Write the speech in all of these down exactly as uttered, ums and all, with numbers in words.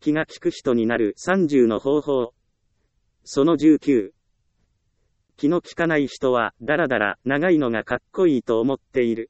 気が利く人になるさんじゅうの方法。そのじゅうきゅう。気の利かない人は、だらだら、長いのがかっこいいと思っている。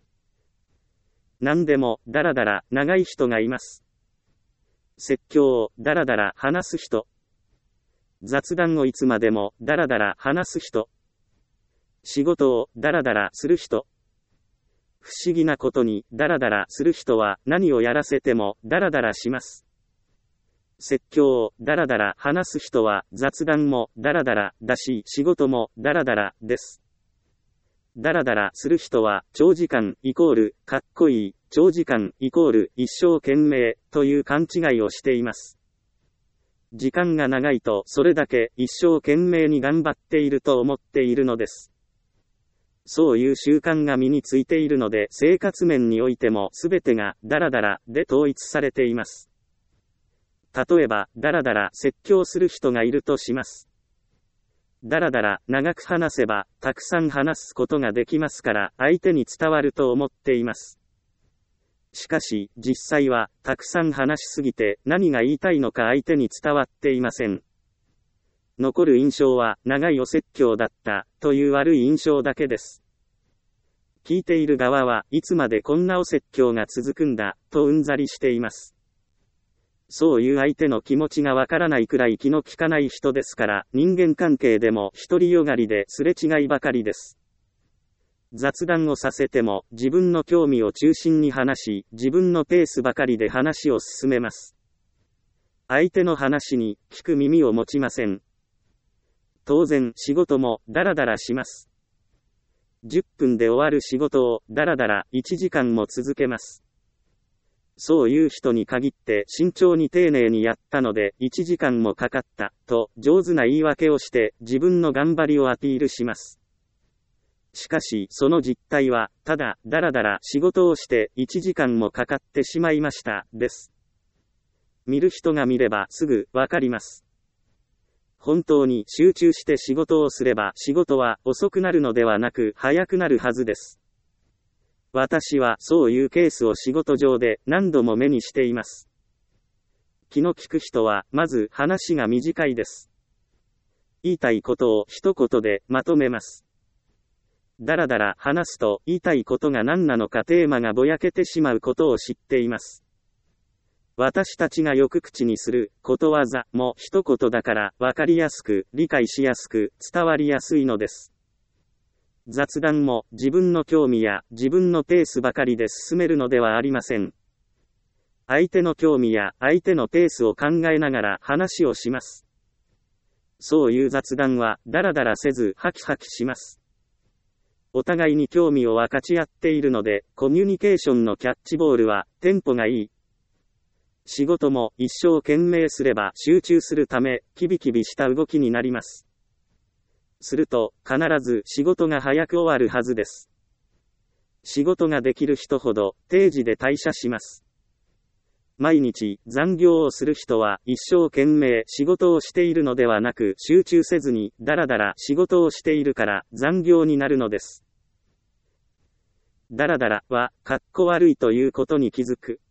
何でも、だらだら、長い人がいます。説教を、だらだら、話す人。雑談をいつまでも、だらだら、話す人。仕事を、だらだら、する人。不思議なことに、だらだら、する人は、何をやらせても、だらだらします。説教を、だらだら、話す人は、雑談も、だらだら、だし、仕事も、だらだら、です。だらだら、する人は、長時間、イコール、かっこいい、長時間、イコール、一生懸命、という勘違いをしています。時間が長いと、それだけ、一生懸命に頑張っていると思っているのです。そういう習慣が身についているので、生活面においても、すべてが、だらだら、で統一されています。例えば、だらだら説教する人がいるとします。だらだら長く話せば、たくさん話すことができますから、相手に伝わると思っています。しかし、実際は、たくさん話しすぎて、何が言いたいのか相手に伝わっていません。残る印象は、長いお説教だった、という悪い印象だけです。聞いている側はいつまでこんなお説教が続くんだ、とうんざりしています。そういう相手の気持ちがわからないくらい気の利かない人ですから、人間関係でも独りよがりですれ違いばかりです。雑談をさせても、自分の興味を中心に話し、自分のペースばかりで話を進めます。相手の話に聞く耳を持ちません。当然、仕事もダラダラします。じゅっぷんで終わる仕事をダラダラいちじかんも続けます。そういう人に限って慎重に丁寧にやったのでいちじかんもかかった、と上手な言い訳をして自分の頑張りをアピールします。しかしその実態は、ただ、だらだら仕事をしていちじかんもかかってしまいました、です。見る人が見ればすぐわかります。本当に集中して仕事をすれば仕事は遅くなるのではなく早くなるはずです。私はそういうケースを仕事上で何度も目にしています。気の利く人はまず話が短いです。言いたいことを一言でまとめます。だらだら話すと言いたいことが何なのかテーマがぼやけてしまうことを知っています。私たちがよく口にすることわざも一言だからわかりやすく理解しやすく伝わりやすいのです。雑談も自分の興味や自分のペースばかりで進めるのではありません。相手の興味や相手のペースを考えながら話をします。そういう雑談はダラダラせずハキハキします。お互いに興味を分かち合っているので、コミュニケーションのキャッチボールはテンポがいい。仕事も一生懸命すれば集中するため、キビキビした動きになります。すると、必ず仕事が早く終わるはずです。仕事ができる人ほど、定時で退社します。毎日、残業をする人は、一生懸命仕事をしているのではなく、集中せずに、だらだら仕事をしているから、残業になるのです。だらだらは、かっこ悪いということに気づく。